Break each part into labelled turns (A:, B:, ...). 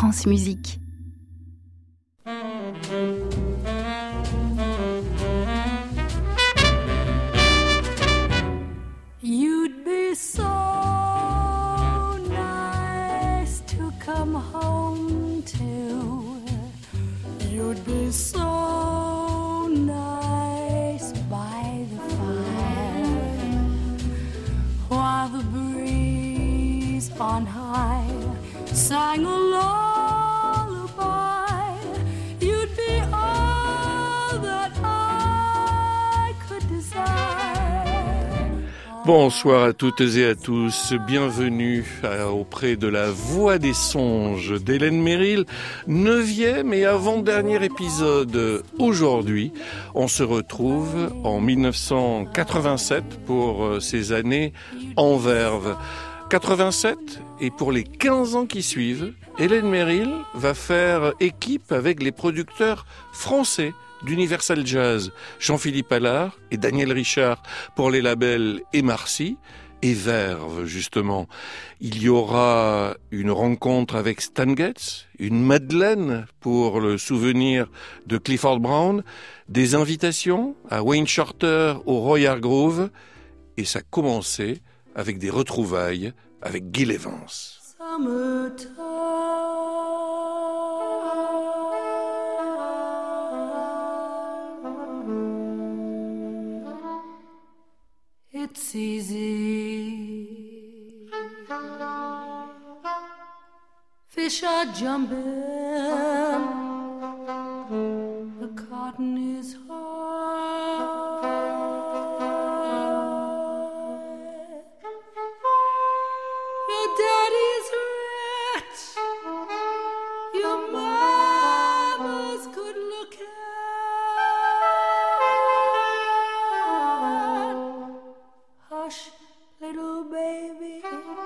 A: France Musique.
B: You'd be so nice to come home to. You'd be so nice by the fire while the breeze on high sang a lullaby. You'd be all that I could desire.
C: Bonsoir à toutes et à tous, bienvenue auprès de la Voix des songes d'Hélène Merrill, 9e et avant-dernier épisode. Aujourd'hui, on se retrouve en 1987 pour ces années en verve. 87 et pour les 15 ans qui suivent, Hélène Merrill va faire équipe avec les producteurs français d'Universal Jazz, Jean-Philippe Allard et Daniel Richard pour les labels Emarcy et Verve, justement. Il y aura une rencontre avec Stan Getz, une madeleine pour le souvenir de Clifford Brown, des invitations à Wayne Shorter au Roy Hargrove, et ça commençait avec des retrouvailles avec Gil Evans.
B: It's easy. Fish are jumping. The cotton is high. Your daddy's rich. Your mama's good looking. Hush, little baby,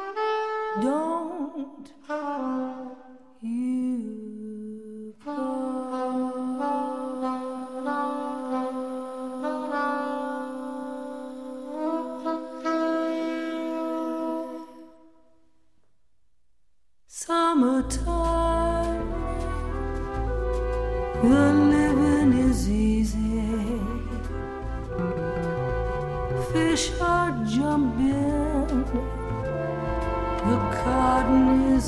B: don't you cry. Summertime, the living is easy. Fish are jumping, the cotton is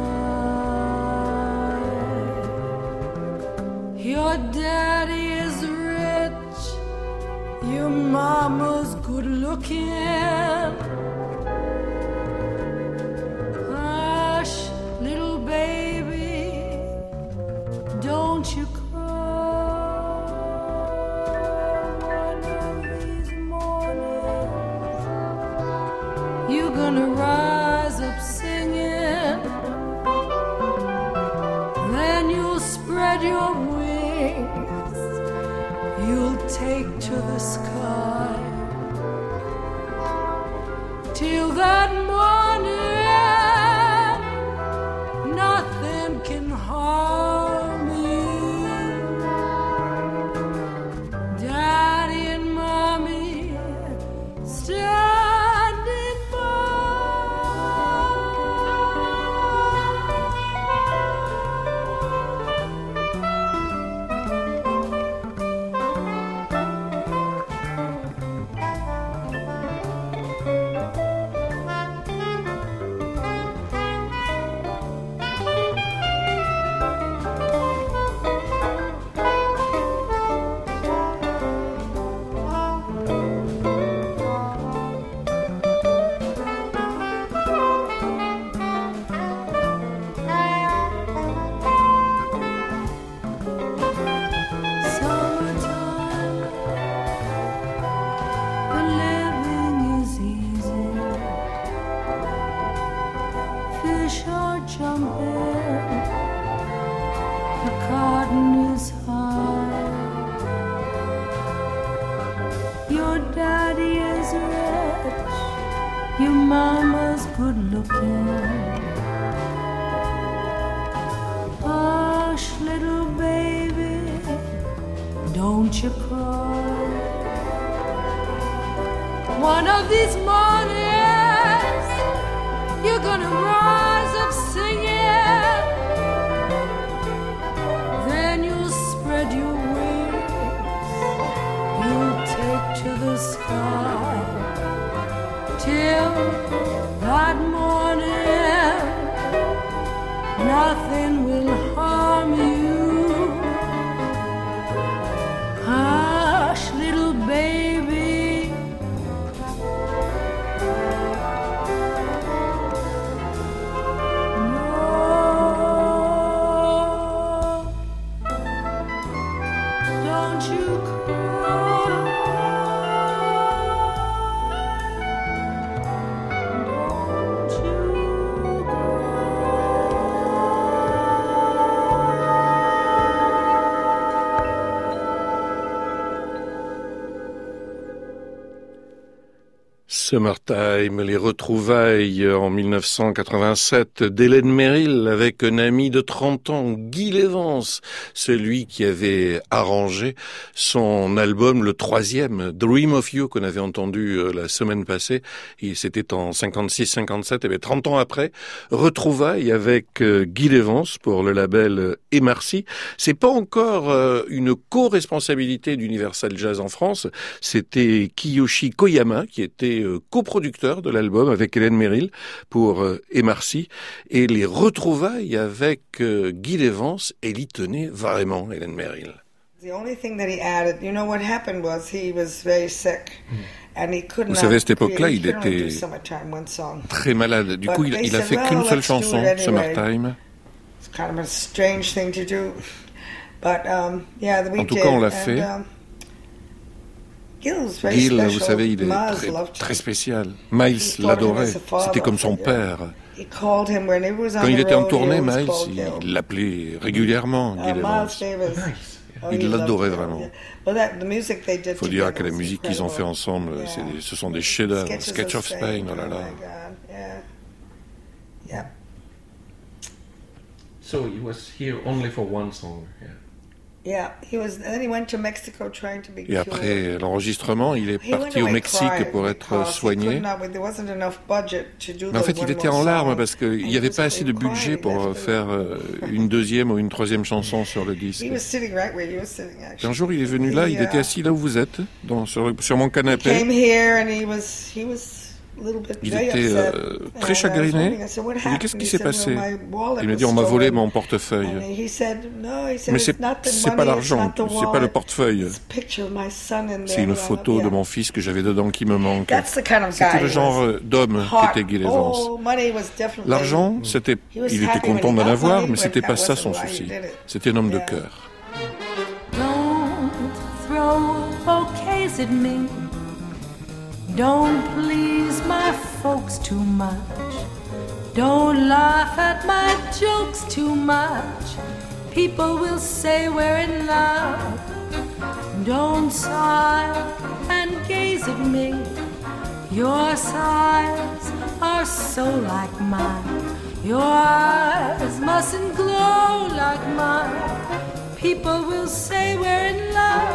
B: high. Your daddy is rich, your mama's good looking. Hush, little baby, don't you cry. You're gonna rise up singing, then you'll spread your wings, you'll take to the sky. Till that morning, nothing can harm you. Daddy and mommy standing your mama's good looking. Hush, little baby, don't you cry. One of these mornings, you're gonna rise up singing, that morning, nothing will harm you. Hush, little baby. No, don't you cry. Don't you
C: Summertime, les retrouvailles en 1987 d'Hélène Merrill avec un ami de 30 ans, Gil Evans, celui qui avait arrangé son album, le 3e, Dream of You, qu'on avait entendu la semaine passée, et c'était en 56-57, et bien 30 ans après, retrouvailles avec Gil Evans pour le label Emarcy. C'est pas encore une co-responsabilité d'Universal Jazz en France, c'était Kiyoshi Koyama qui était coproducteur de l'album avec Hélène Merrill pour Emarcy, et les retrouvailles avec Gil Evans, elle y tenait vraiment, Hélène Merrill.
A: The only thing that he added, you know what happened was he was very sick.
C: Vous savez, à cette époque-là, il était très malade. Du coup, il a fait qu'une seule chanson, Summertime. En tout cas, on l'a fait. Gil, vous savez, il est très spécial. Miles l'adorait, c'était comme son père. Quand il était en tournée, Miles, il l'appelait régulièrement, Gil Evans. Il l'adorait vraiment. Il faut dire que la musique qu'ils ont fait ensemble, ce sont des chefs-d'œuvre. Sketch of Spain, oh là là. So he was here only for one song.
A: Et
C: après l'enregistrement, il est parti au Mexique pour être soigné. Mais en fait, il était en larmes parce qu'il n'y avait pas assez de budget pour faire une deuxième ou une troisième chanson sur le disque. Et un jour, il est venu là, il était assis là où vous êtes, sur mon canapé. Il était très chagriné. Je lui ai dit, qu'est-ce qui s'est passé? Il m'a dit, on m'a volé mon portefeuille. Mais c'est pas l'argent, c'est pas le portefeuille. C'est une photo de mon fils que j'avais dedans qui me manque. C'était le genre d'homme qu'était Gil Evans. L'argent, il était content d'en avoir, mais c'était pas ça son souci. C'était un homme de cœur.
B: Don't throw bouquets at me. Don't please my folks too much. Don't laugh at my jokes too much. People will say we're in love. Don't sigh and gaze at me. Your sighs are so like mine. Your eyes mustn't glow like mine. People will say we're in love.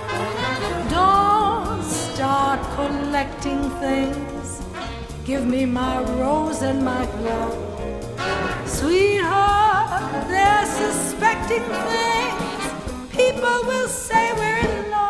B: Don't start collecting things. Give me my rose and my glove. Sweetheart, they're suspecting things. People will say we're in love.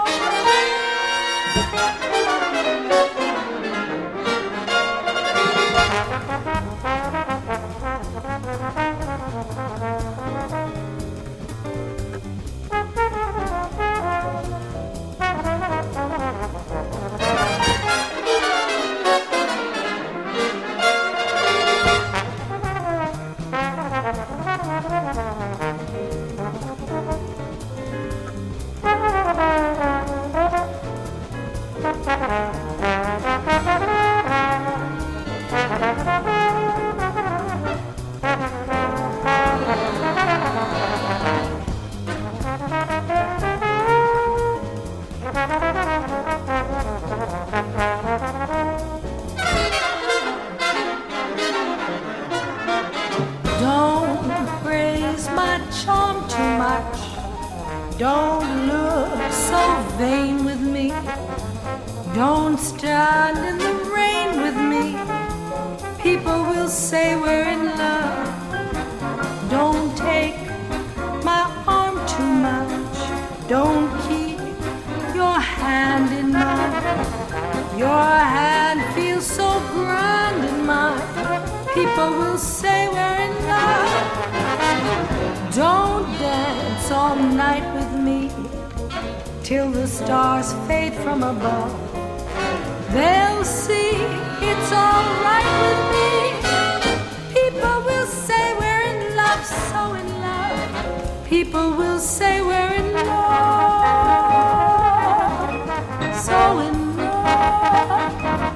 B: Don't look so vain with me. Don't stand in the rain with me. People will say we're in love. Don't take my arm too much. Don't keep your hand in mine. Your hand feels so grand People will say we're in love. Don't dance all night with me till the stars fade from above. They'll see it's all right with me. People will say we're in love, so in love. People will say we're in love, so in love.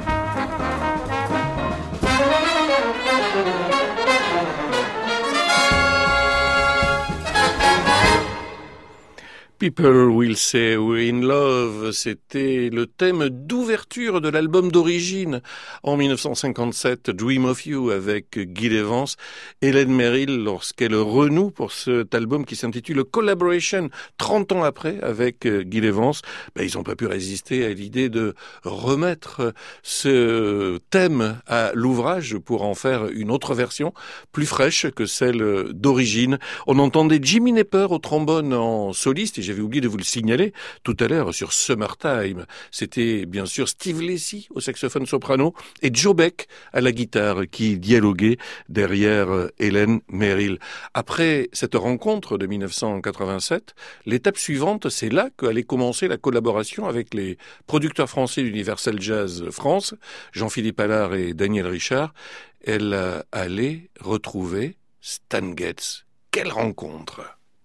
C: People Will Say We're in Love, c'était le thème d'ouverture de l'album d'origine en 1957, Dream of You, avec Gil Evans. Hélène Merrill, lorsqu'elle renoue pour cet album qui s'intitule Collaboration, 30 ans après, avec Gil Evans, ils n'ont pas pu résister à l'idée de remettre ce thème à l'ouvrage pour en faire une autre version, plus fraîche que celle d'origine. On entendait Jimmy Knepper au trombone en soliste, et j'avais oublié de vous le signaler tout à l'heure sur Summertime. C'était bien sûr Steve Lacy au saxophone soprano et Joe Beck à la guitare qui dialoguait derrière Hélène Merrill. Après cette rencontre de 1987, l'étape suivante, c'est là qu'allait commencer la collaboration avec les producteurs français d'Universal Jazz France, Jean-Philippe Allard et Daniel Richard. Elle allait retrouver Stan Getz. Quelle rencontre!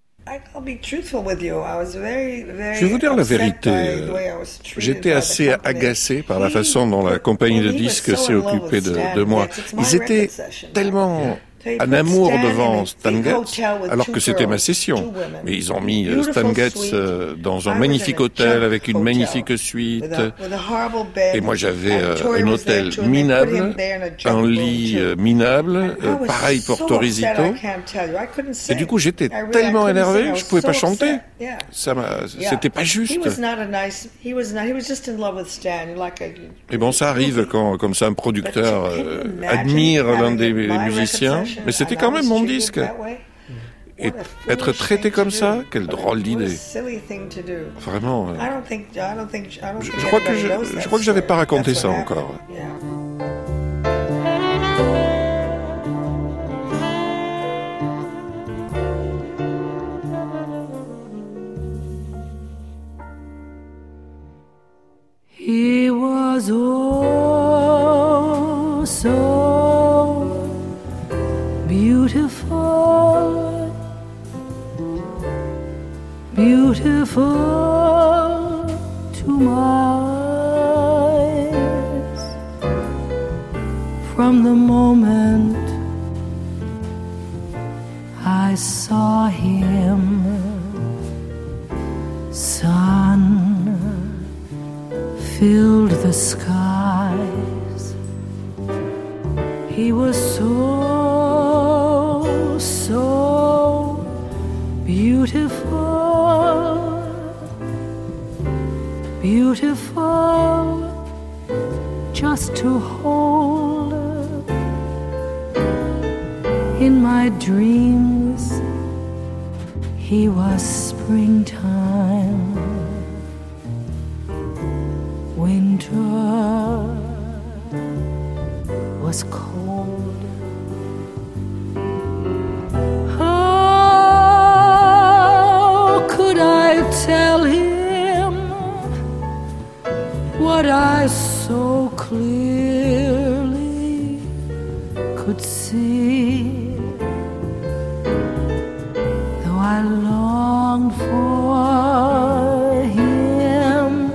A: Je vais vous dire la vérité.
C: J'étais assez agacé par la façon dont la compagnie de disques s'est occupée de moi. Ils étaient tellement en amour devant Stan Getz, alors que c'était ma session. Mais ils ont mis Stan Getz dans un magnifique hôtel avec une magnifique suite. Et moi, j'avais un hôtel minable, un lit minable, pareil pour Torresito. Et du coup, j'étais tellement énervé que je pouvais pas chanter. C'était pas juste. Et bon, ça arrive quand, comme ça, un producteur admire l'un des musiciens. Mais c'était quand même mon disque. Et être traité comme ça, quelle drôle d'idée. Vraiment. Je crois que j'avais pas raconté ça encore.
B: He was oh so beautiful, beautiful to my eyes. From the moment I saw him, sun filled the skies. He was so beautiful, beautiful just to hold. In my dreams he was springtime, winter was cold. Tell him what I so clearly could see, though I longed for him.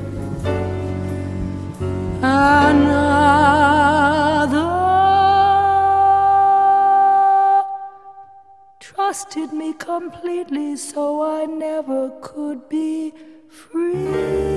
B: Another trusted me completely, so I never could be free.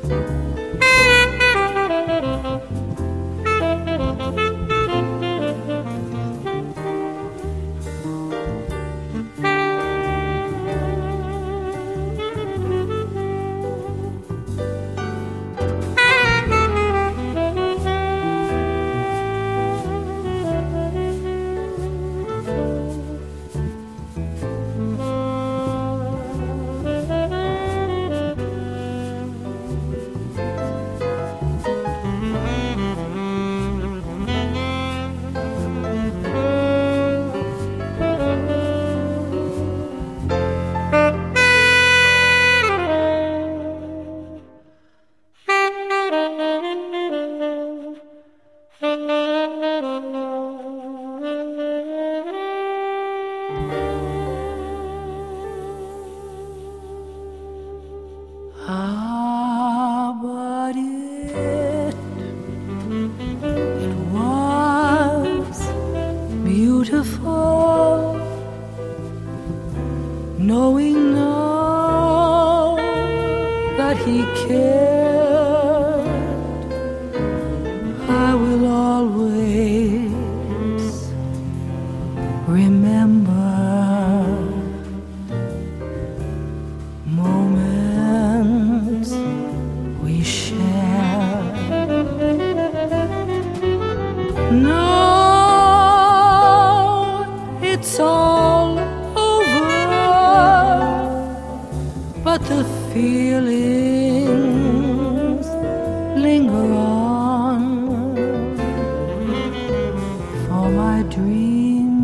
B: knowing now that he cared, I will always remember moments we shared. Now it's all over, but the feelings linger on. For my dream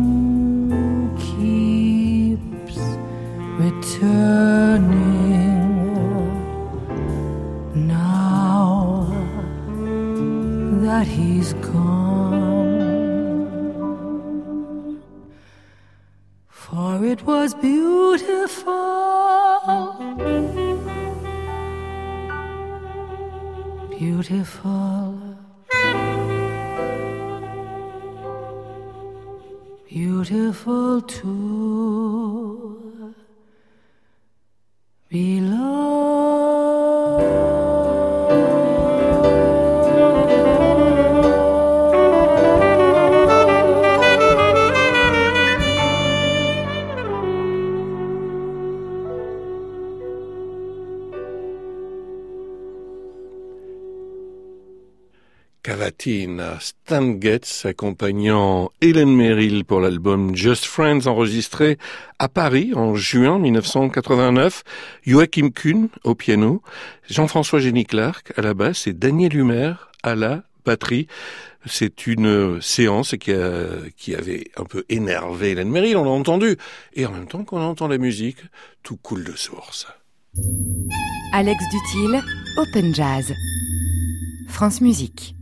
B: keeps returning now that he's gone. For it was beautiful, beautiful, beautiful to be loved.
C: Cavatina, Stan Getz accompagnant Hélène Merrill pour l'album Just Friends enregistré à Paris en juin 1989, Joachim Kuhn au piano, Jean-François Génie-Clark à la basse et Daniel Humer à la batterie. C'est une séance qui avait un peu énervé Hélène Merrill, on l'a entendu, et en même temps qu'on entend la musique, tout coule de source.
D: Alex Dutil, Open Jazz, France Musique.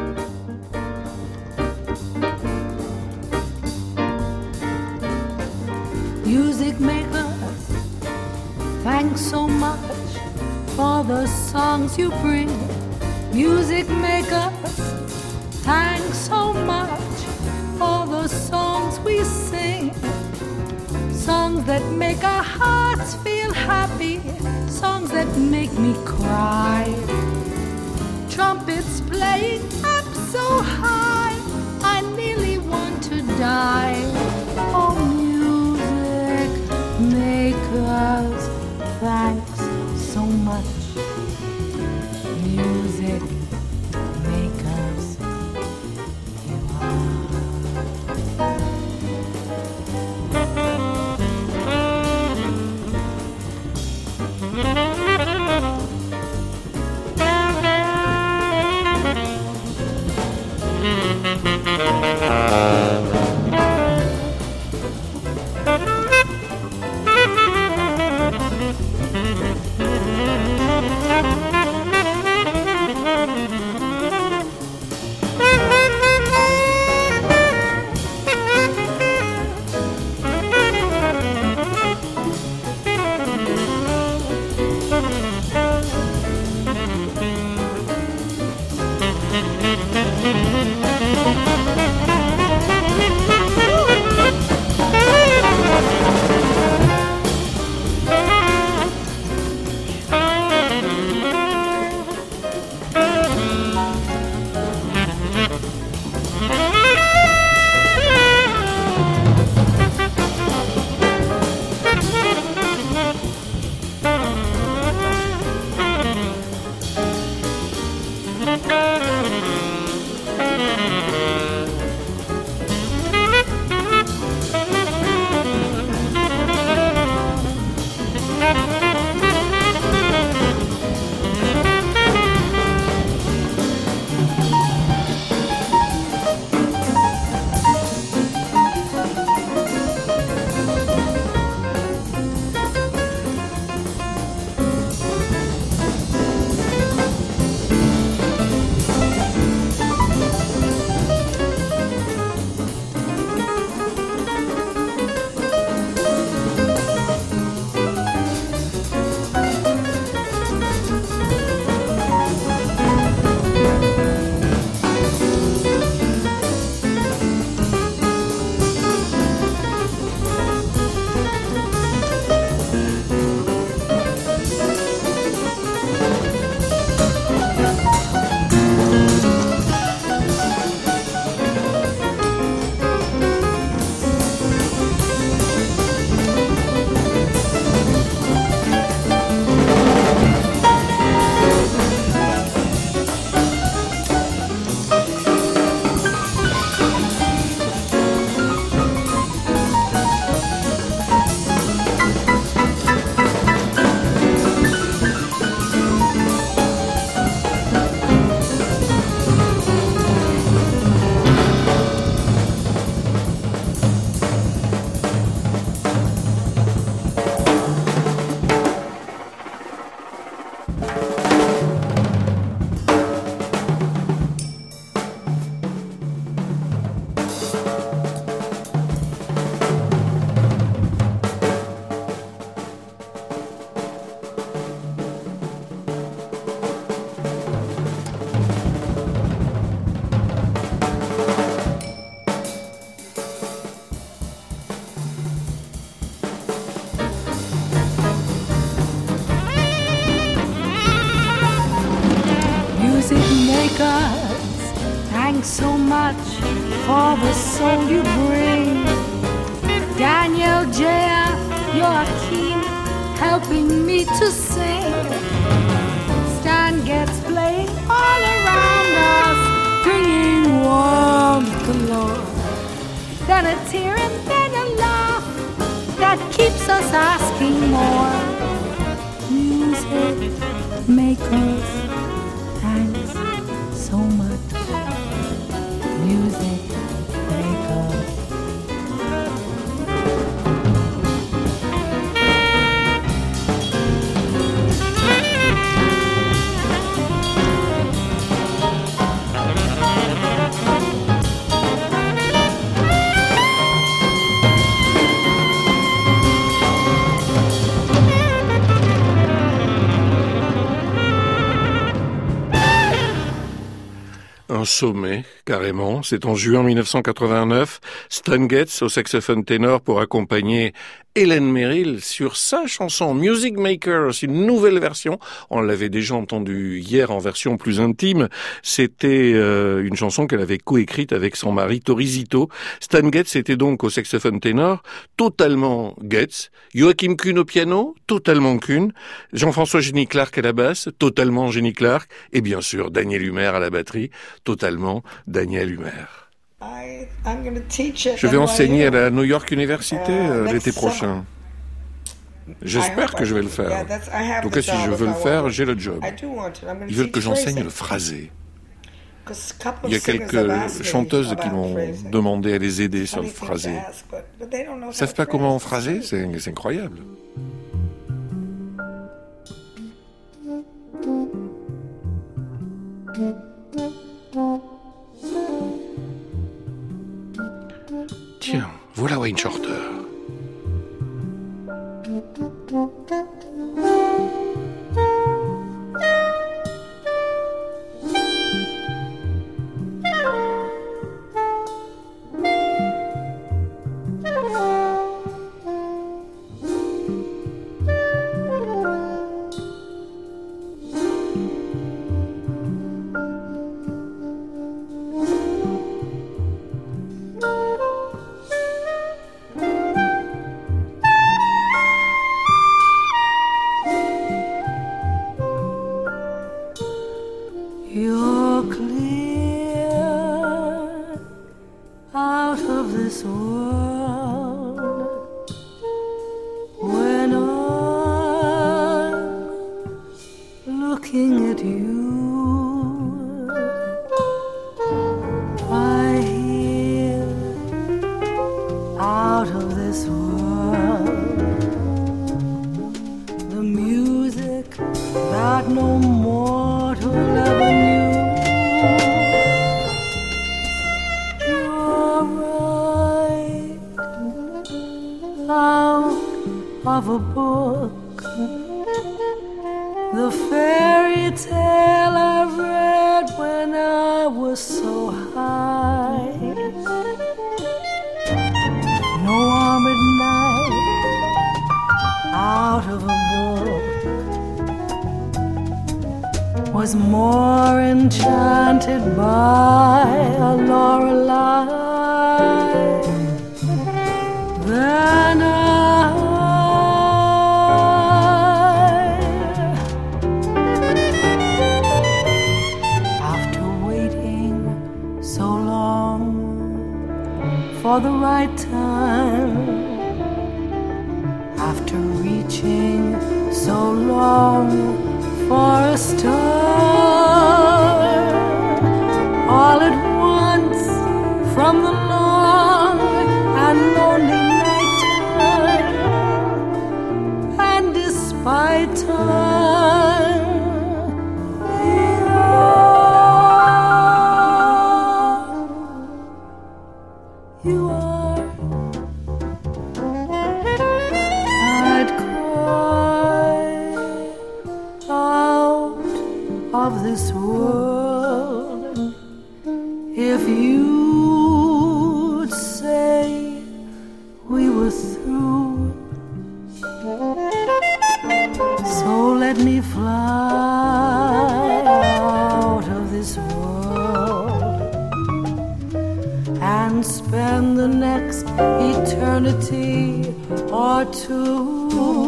B: Music makers, thanks so much for the songs you bring. Music makers, thanks so much for the songs we sing. Songs that make our hearts feel happy, songs that make me cry. Trumpets playing up so high, I nearly want to die. Oh, music makers, thanks so much. Music makers, you are. so much for the soul you bring. Daniel, J.F., Joachim, helping me to sing. Stan Getz playing all around us, bringing warmth galore. Then a tear and then a laugh that keeps us asking more. Music makers, thanks so much. Music makers.
C: Un sommet, carrément. C'est en juin 1989. Stan Getz au saxophone ténor pour accompagner Helen Merrill sur sa chanson Music Makers, une nouvelle version. On l'avait déjà entendue hier en version plus intime. C'était une chanson qu'elle avait coécrite avec son mari Tori Zito. Stan Getz était donc au saxophone ténor, totalement Getz. Joachim Kuhn au piano, totalement Kuhn. Jean-François Jenny Clark à la basse, totalement Jenny Clark. Et bien sûr, Daniel Humer à la batterie, totalement Daniel Humer. Je vais enseigner à la New York University l'été prochain. J'espère que je vais le faire. En tout cas, si je veux le faire, j'ai le job. Ils veulent que j'enseigne le phrasé. Il y a quelques chanteuses qui m'ont demandé à les aider sur le phrasé. Ils ne savent pas comment phraser, c'est incroyable. Tiens, voilà Wayne Shorter.
B: Of a book, the fairy tale I read when I was so high. No armored knight out of a book was more enchanted by a Lorelei than for the right time, after reaching so long for a star, all at once from the long and lonely night time, and despite time, you are. I'd cry out of this world if you'd say we were through. So let me fly out of this world eternity or two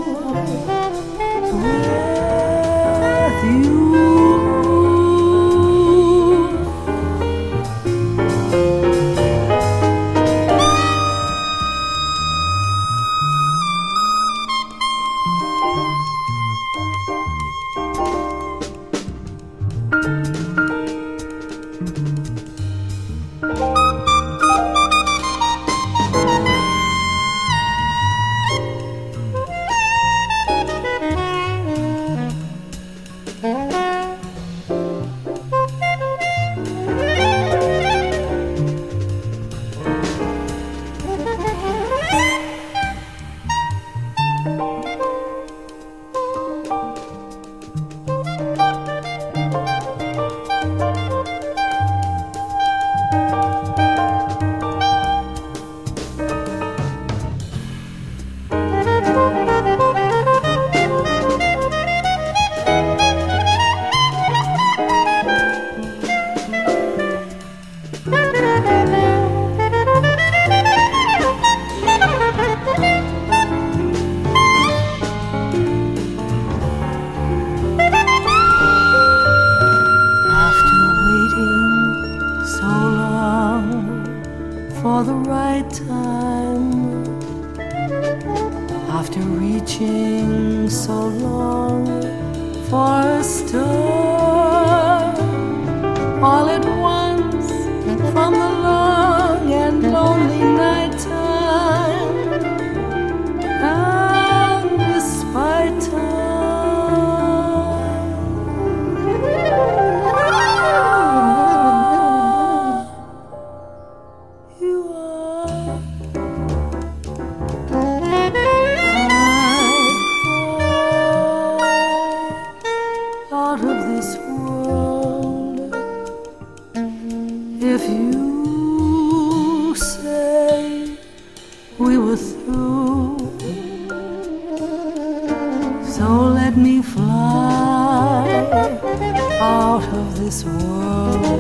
B: with you. For the right time, after reaching so long for a star, all at once from the long and lonely night time, and despite if you say we were through, so let me fly out of this world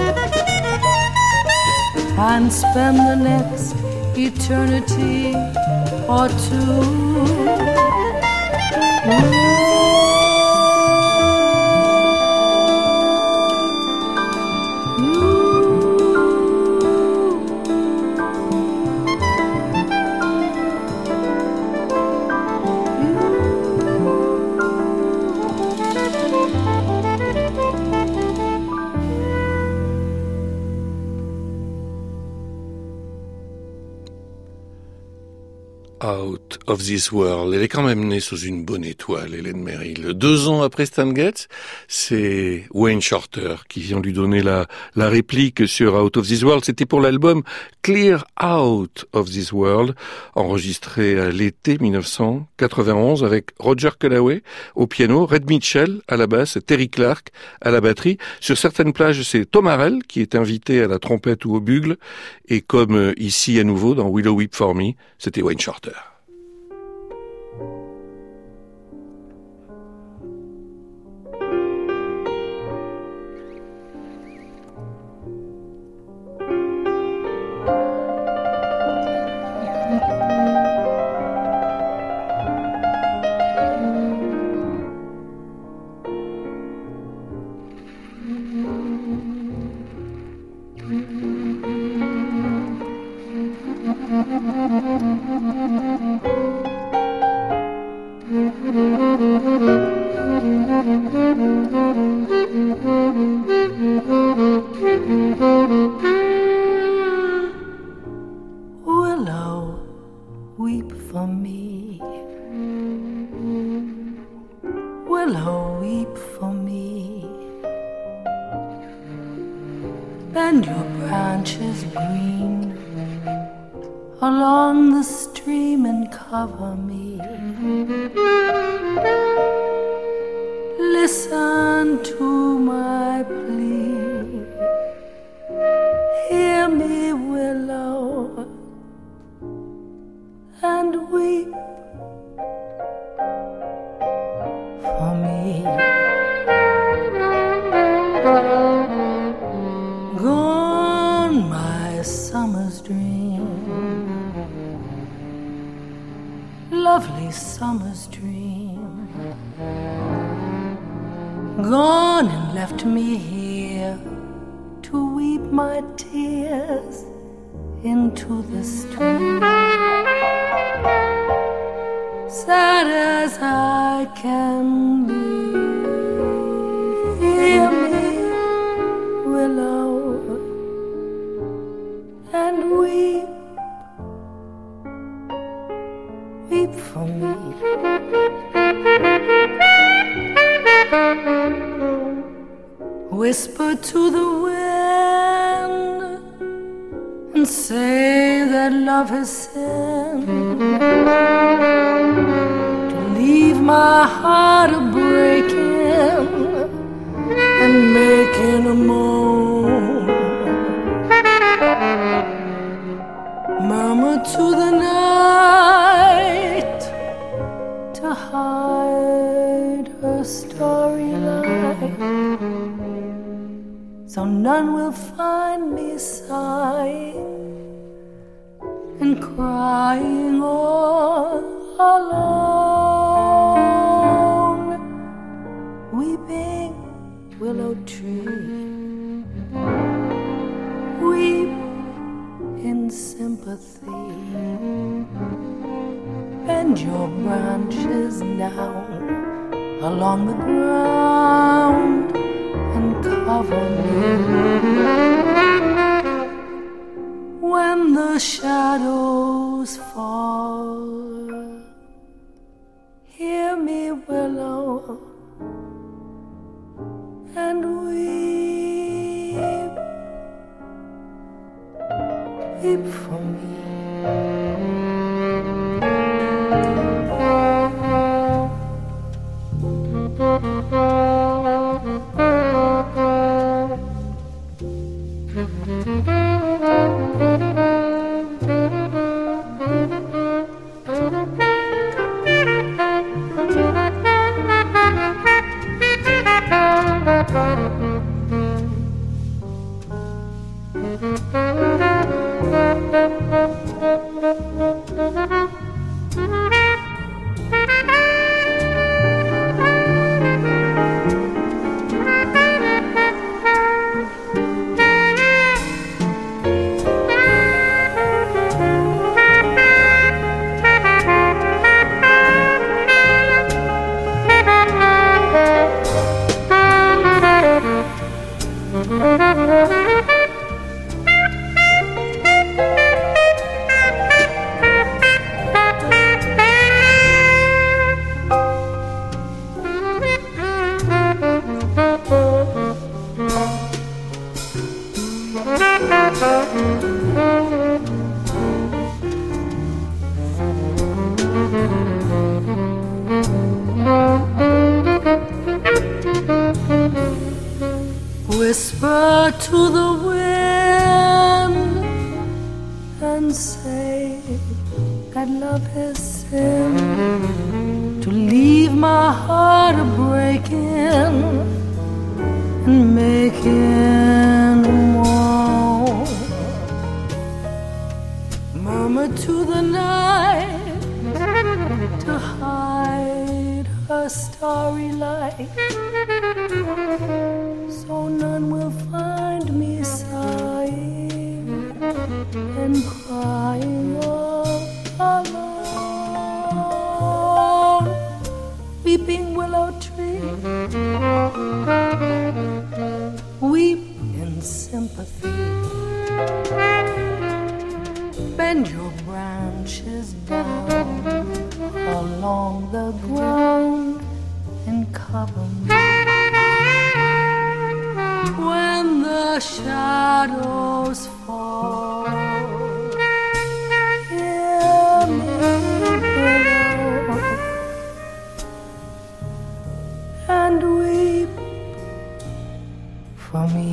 B: and spend the next eternity or two.
C: Out of This World. Elle est quand même née sous une bonne étoile, Hélène Merrill. 2 ans après Stan Getz, c'est Wayne Shorter qui vient lui donner la réplique sur Out of This World. C'était pour l'album Clear Out of This World, enregistré à l'été 1991 avec Roger Callaway au piano, Red Mitchell à la basse, Terry Clark à la batterie. Sur certaines plages, c'est Tom Harrell qui est invité à la trompette ou au bugle. Et comme ici à nouveau dans Willow Weep for Me, c'était Wayne Shorter.
B: Willow, weep for me. Willow, weep for me. Bend your branches green along the stream and cover me. Listen to my plea. Hear me, willow, and weep for me. Gone my summer's dream, summer's dream. Gone and left me here to weep my tears into the stream. Sad as I can be, hear me, willow, and weep, weep for me. Whisper to the wind and say that love has sinned, to leave my heart a-breaking and making a moan. Murmur to the night to hide her starry light, so none will find me sighing and crying all alone. Weeping willow tree, weep in sympathy. Bend your branches down along the ground and cover me. When the shadows fall, hear me, willow, and weep, weep for me. Whisper to the wind and say that love has sinned, to leave my heart a-breaking and making a moan. Murmur to the night to hide her starry light, so none will find me sighing and crying all alone. Weeping willow tree, weep in sympathy. Bend your branches down along the ground and cover me. When the shadows fall, hear me, willow, and weep for me.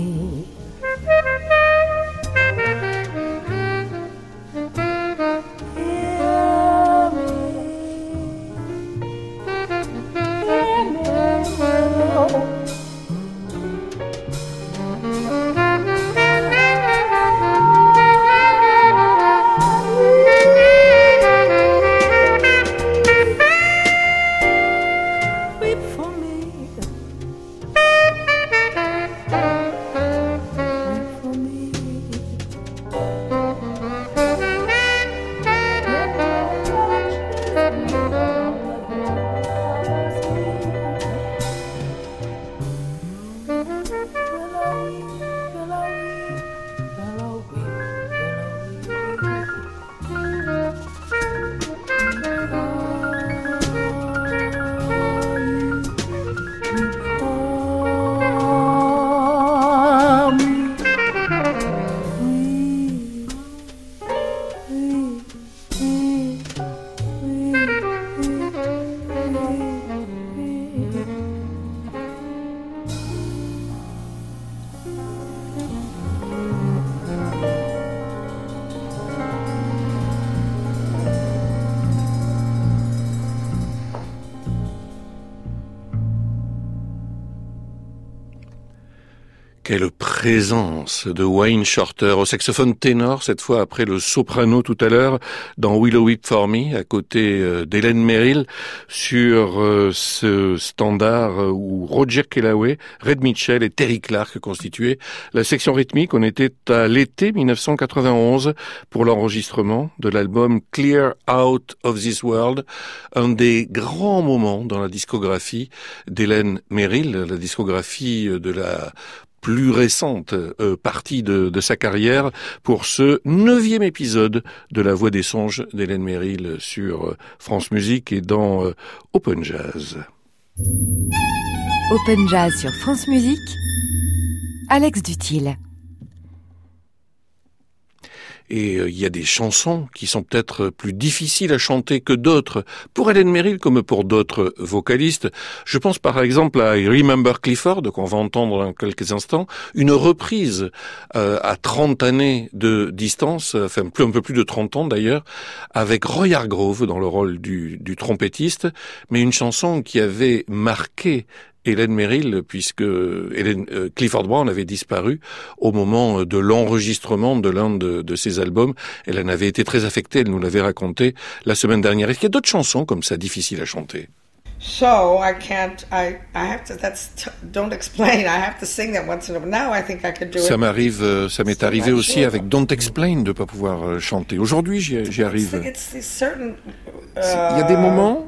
C: Quelle présence de Wayne Shorter au saxophone ténor, cette fois après le soprano tout à l'heure, dans Willow Weep for Me, à côté d'Hélène Merrill, sur ce standard où Roger Kellaway, Red Mitchell et Terry Clark constituaient la section rythmique. On était à l'été 1991 pour l'enregistrement de l'album Clear Out of This World, un des grands moments dans la discographie d'Hélène Merrill, la discographie de la plus récente partie de sa carrière, pour ce 9e épisode de La Voix des Songes d'Hélène Merrill sur France Musique et dans Open Jazz.
D: Open Jazz sur France Musique, Alex Dutil.
C: Et il y a des chansons qui sont peut-être plus difficiles à chanter que d'autres, pour Hélène Merrill comme pour d'autres vocalistes. Je pense par exemple à I Remember Clifford, qu'on va entendre dans quelques instants, une reprise à 30 années de distance, enfin un peu plus de 30 ans d'ailleurs, avec Roy Hargrove dans le rôle du trompettiste, mais une chanson qui avait marqué Hélène Merrill, puisque Clifford Brown avait disparu au moment de l'enregistrement de l'un de ses albums. Elle en avait été très affectée, elle nous l'avait raconté la semaine dernière. Est-ce qu'il y a d'autres chansons comme ça, difficiles à chanter?
A: So I have to, Don't Explain, I have to sing that once in a while. Now I think I could do it.
C: Ça m'est arrivé aussi avec Don't Explain de pas pouvoir chanter. Aujourd'hui, j'y arrive. Il y a des moments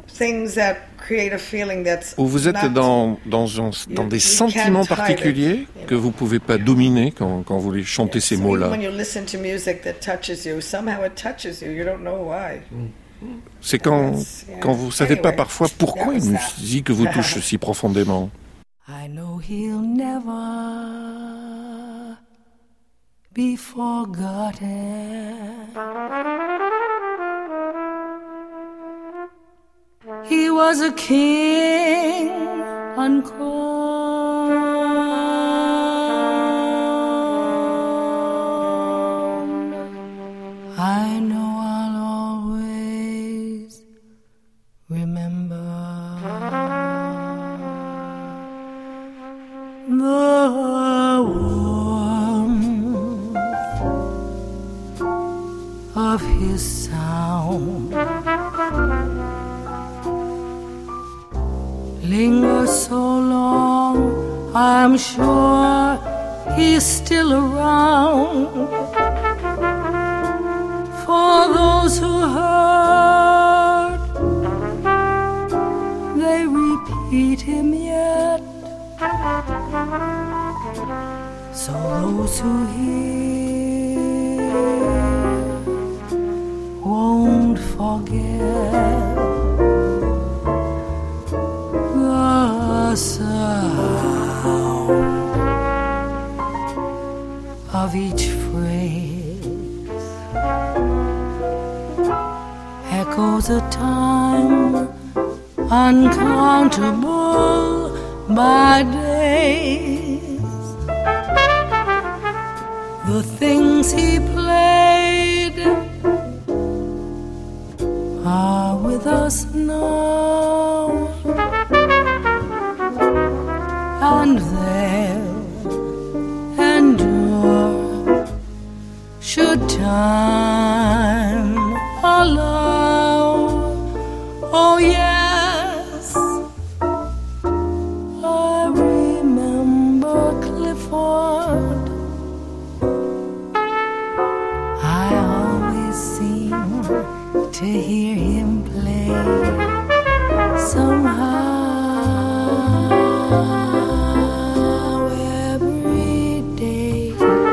C: où vous êtes dans des sentiments particuliers que vous pouvez pas dominer quand vous chantez ces mots-là. C'est quand vous savez pas parfois pourquoi une musique vous touche si profondément.
B: I know he'll never be forgotten. He was a king uncrowned. I know I'll always remember the warmth of his sound. Linger so long, I'm sure he's still around. For those who heard, they repeat him yet. So those who hear won't forget the sound of each phrase. Echoes a time uncountable by days. The things he played are with us now, and they'll endure should time allow. Oh yes, I remember Clifford. I always seem to hear him play somehow every day.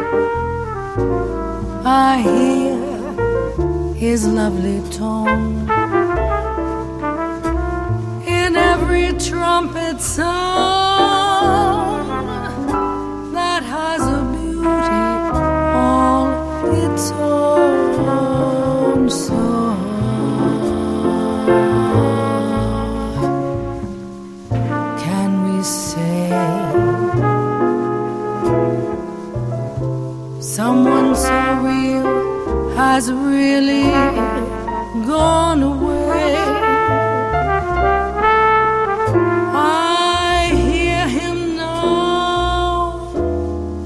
B: I hear his lovely tone in every trumpet sound that has a beauty all its own. So can we say someone so real has really gone away? I hear him now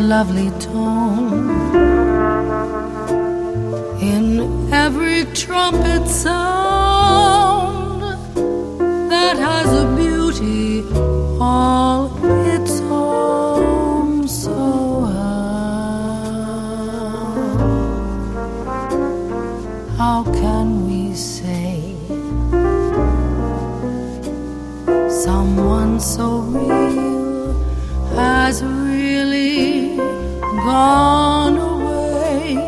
B: lovely tone in every trumpet sound that has a beauty all its own. So how can we say someone so real has really gone away?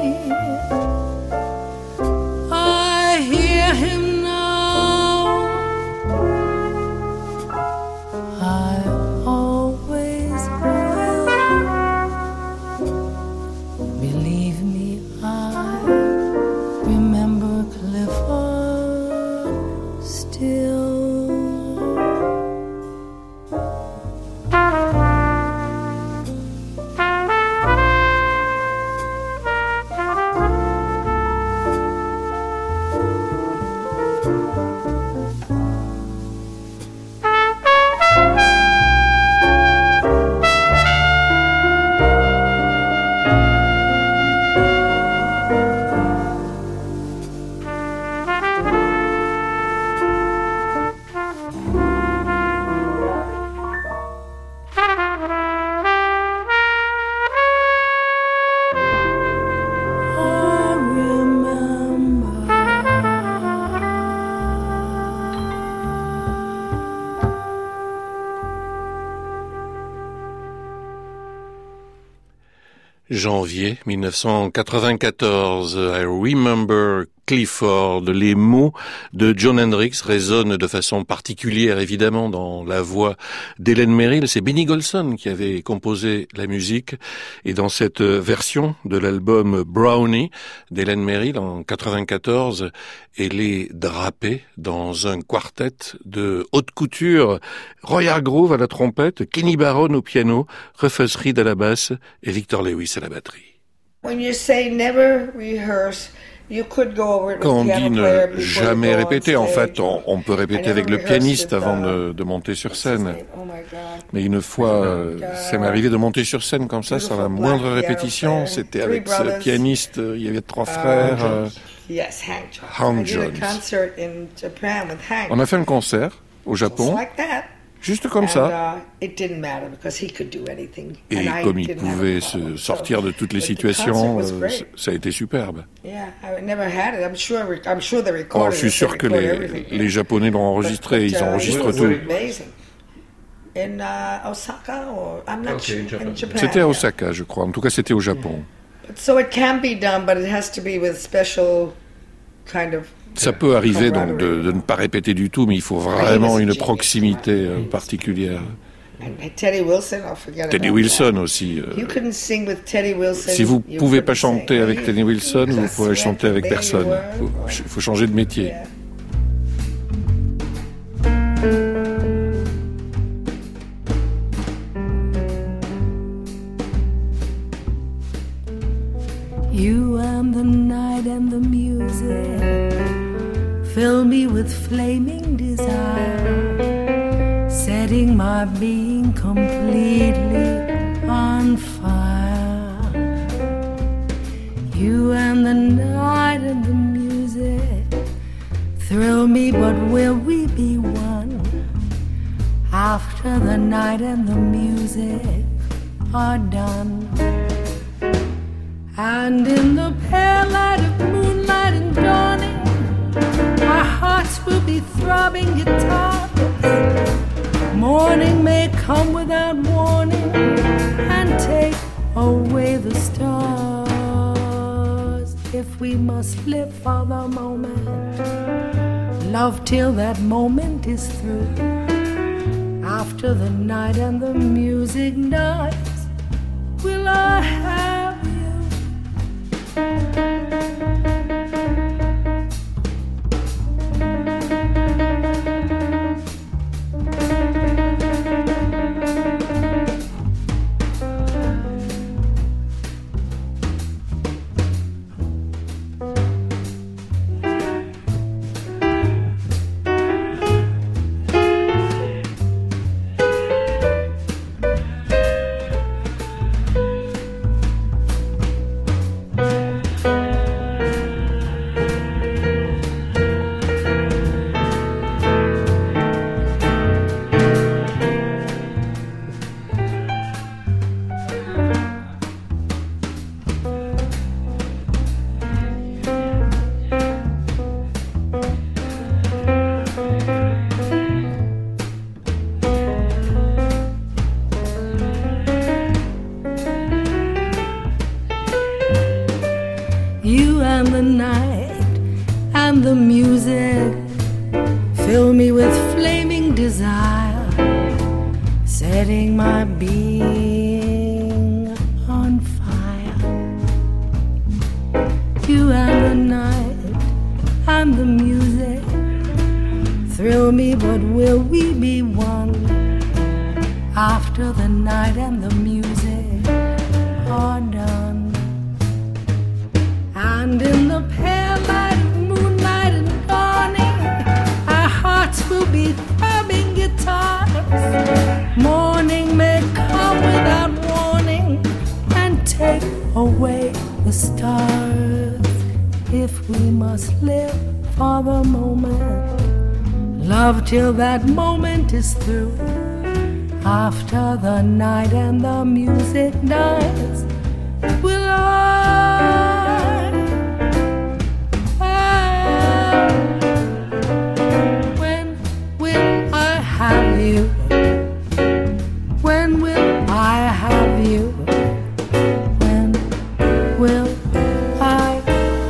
B: I hear him now, I always will. Believe me, I remember Clifford still.
C: Janvier 1994, I Remember Clifford. Les mots de Jon Hendricks résonnent de façon particulière, évidemment, dans la voix d'Helen Merrill. C'est Benny Golson qui avait composé la musique. Et dans cette version de l'album Brownie d'Helen Merrill en 94, elle est drapée dans un quartet de haute couture. Roy Hargrove à la trompette, Kenny Barron au piano, Rufus Reid à la basse et Victor Lewis à la batterie.
A: When you say never rehearse,
C: quand on dit ne jamais répéter, en fait, on peut répéter avec le pianiste avant de monter sur scène. Mais une fois, ça m'est arrivé de monter sur scène comme ça, sans la moindre répétition. C'était avec ce pianiste, il y avait 3 frères, Hank Jones. On a fait un concert au Japon. Juste comme ça. Et comme il pouvait se sortir de toutes les situations, ça a été superbe. Oh, je suis sûr que les Japonais l'ont enregistré, ils enregistrent tout. C'était à Osaka, je crois. En tout cas, c'était au Japon. Ça peut arriver donc de ne pas répéter du tout, mais il faut vraiment une proximité particulière. Teddy Wilson aussi. Si vous ne pouvez pas chanter avec Teddy Wilson, vous ne pourrez chanter avec personne. Il faut changer de métier.
B: You and the night and the music fill me with flaming desire, setting my being completely on fire. You and the night and the music thrill me, but will we be one after the night and the music are done? And in the pale light of moonlight and dawning, our hearts will be throbbing guitars. Morning may come without warning and take away the stars. If we must live for the moment, love till that moment is through. After the night and the music dies, will I have you? music fill me with flaming desire, setting my being on fire. You and the night and the music thrill me, but will we be one after the night and the music are done? And in the pale light of moonlight and dawning, our hearts will be throbbing guitars. Morning may come without warning and take away the stars. If we must live for the moment, love till that moment is through. After the night and the music dies, will when will I have you? When will I have you? When will I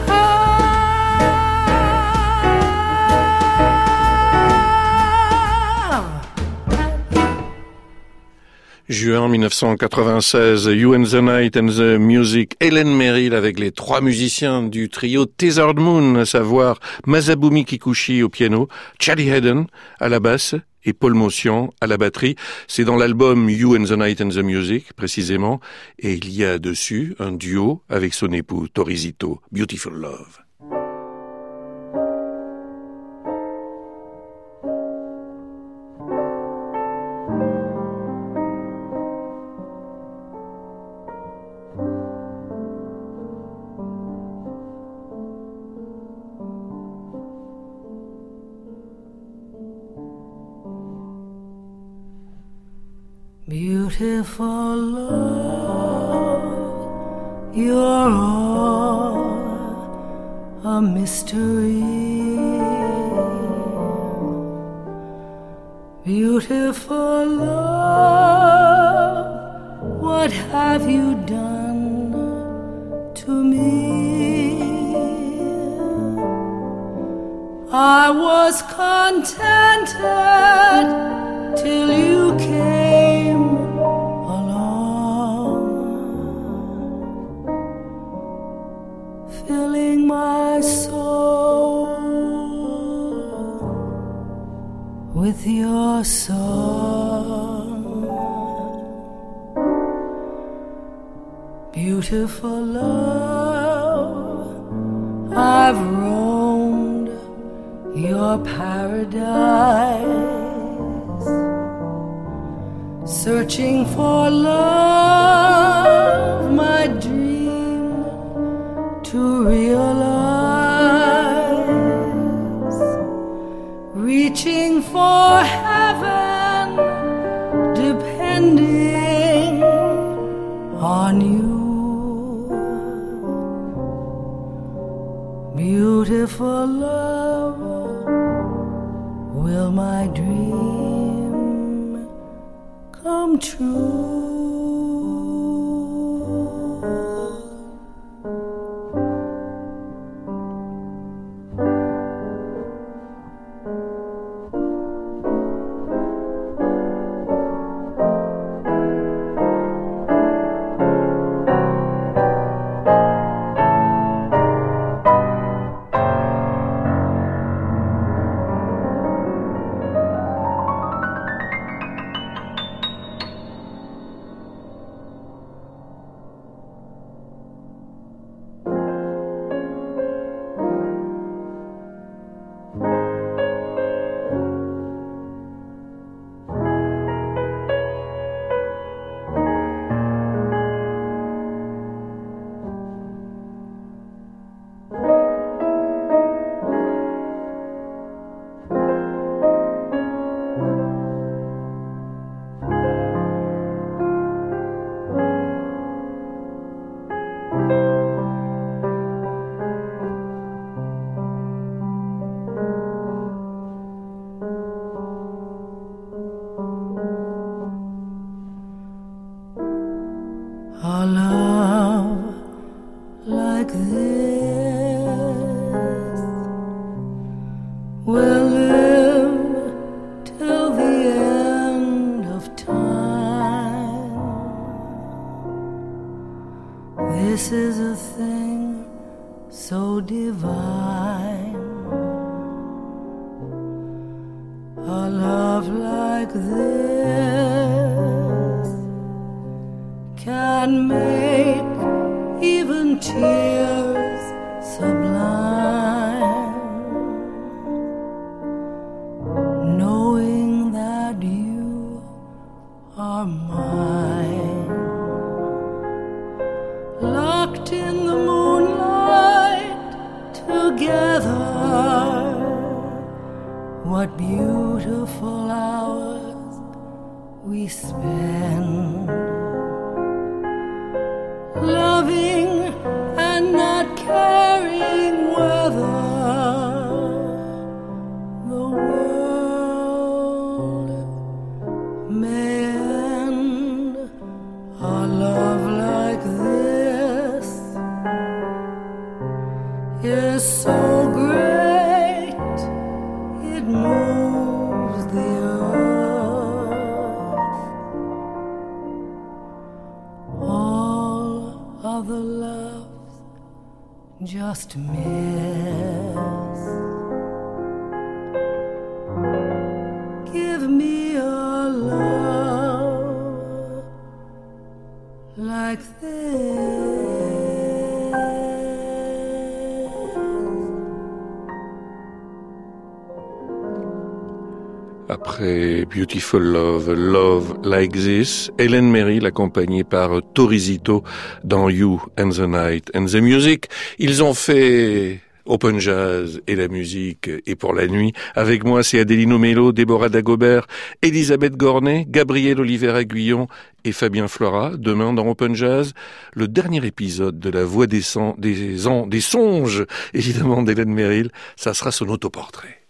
C: Juin 1996, You and the Night and the Music, Helen Merrill avec les trois musiciens du trio Tethered Moon, à savoir Masabumi Kikuchi au piano, Charlie Haden à la basse et Paul Motian à la batterie. C'est dans l'album You and the Night and the Music, précisément, et il y a dessus un duo avec son époux Torizito, Beautiful Love.
B: Beautiful love, you're all a mystery. Beautiful love, what have you done to me? I was contented till you came along, filling my soul with your song. Beautiful love, I've roamed your paradise, searching for love, my dream to realize, reaching for heaven, depending on you. Beautiful love, will my dream come true? will live till the end of time. This is a thing so divine, a love like this can make even tears sublime, knowing that you are mine, locked in the moonlight together. What beautiful hours we spend, loving and not caring whether the world may end. A love like this is so great, it moves the earth. All other loves just miss. Give me a love like this.
C: Après Beautiful Love, Love Like This, Helen Merrill accompagnée par Tori Zito dans You and the Night and the Music. Ils ont fait Open Jazz et la musique et pour la nuit. Avec moi, c'est Adélino Mello, Déborah Dagobert, Elisabeth Gornet, Gabriel Oliveira-Guillon et Fabien Flora. Demain dans Open Jazz, le dernier épisode de La Voix des songes, évidemment d'Helen Merrill. Ça sera son autoportrait.